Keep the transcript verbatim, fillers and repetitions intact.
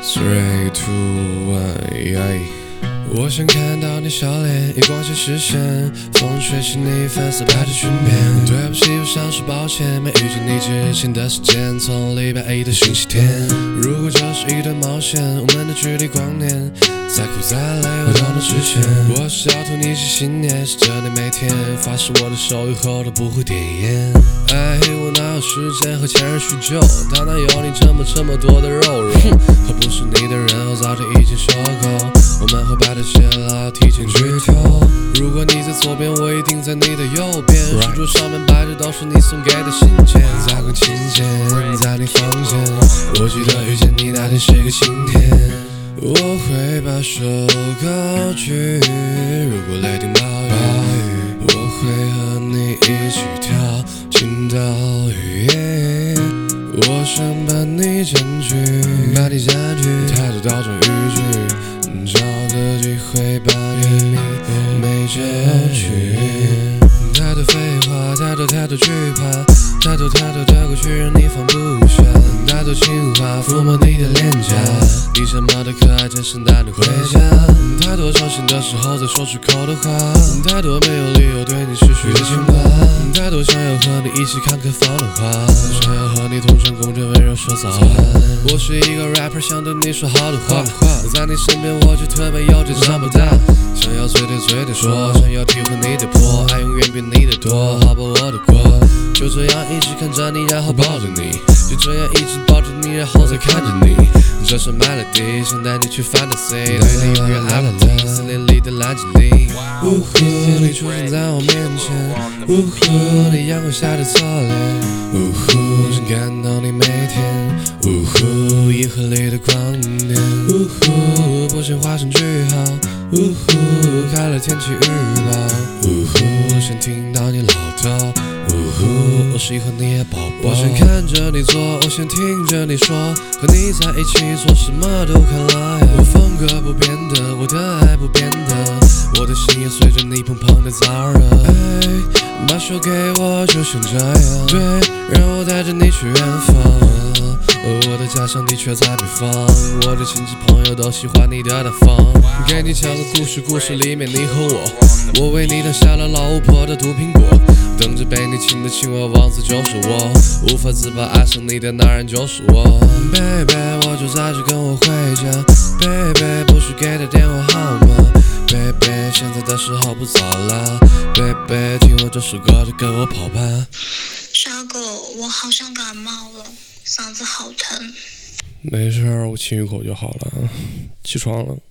Three, two, one, yeah. 我想看到你笑脸，以光线实现，风吹起你粉色派的裙边。对不起，我想说抱歉，没遇见你之前的时间，从礼拜一到星期天。如果这是一段冒险，我们的距离光年，再苦再累我都能实现。我是要图你些信念，是这里每天发誓我的手以后都不会点烟。哎，我哪有时间和前任叙旧？他哪有你这么这么多的肉肉？和不是你的人，我早就已经说够。我们会把这些老提前剧透。如果你在左边，我一定在你的右边。书桌上面摆着都是你送给的信件，在更亲切，在你房间。我记得遇见你那天是个晴天。我会把手高举，如果雷霆暴雨，我会和你一起跳进岛屿。我想把你占据，把你占据，太多倒转语句，找个机会把你没遮去。太多废话，太多太多惧怕，太多太多的过去让你放不下，太多情话抚摸你的脸颊，你这么的可爱，真想带你回家。太多伤心的时候再说出口的话，太多没有理由对你失去的牵挂，太多想要和你一起看开放的花，想要和你同床共枕温柔说早安。我是一个 rapper， 想对你说好的话，在你身边我就特别有这长不大，想要嘴对嘴的说，想要体会你的破，爱永远比你的多，好把我的过。就这样一直看着你，然后抱着你，就这样一直抱着你，然后再看着你。这首 melody 想带你去 fantasy， 对你永远爱了你，森林里的蓝精灵。呜呼，你出现在我面前，呜呼，你阳光下的侧脸，呜呼，想看到你每天，呜呼，银河里的光点，呜呼，不想画上句号，呜呼，开了天气预报，呜呼，想听到你唠叨。呜呼，我喜欢你啊宝宝，我想看着你做，我想听着你说，和你在一起做什么都看来。我风格不变的，我的爱不变的，我的心也随着你砰砰的燥热。哎，把手给我，就像这样，对，让我带着你去远方。我的家乡的确在北方，我的亲戚朋友都喜欢你的大方。给你讲个故事，故事里面你和我，我为你等下了老巫婆的毒苹果，等着被你亲的青蛙王子就是我，无法自拔爱上你的男人就是我。Baby， 我就在这跟我回家。Baby， 不许给他电话号码。Baby， 现在的时候不早了。Baby， 听我这首歌就跟我跑吧。 沙狗，我好像感冒了，嗓子好疼。 没事，我亲一口就好了。起床了。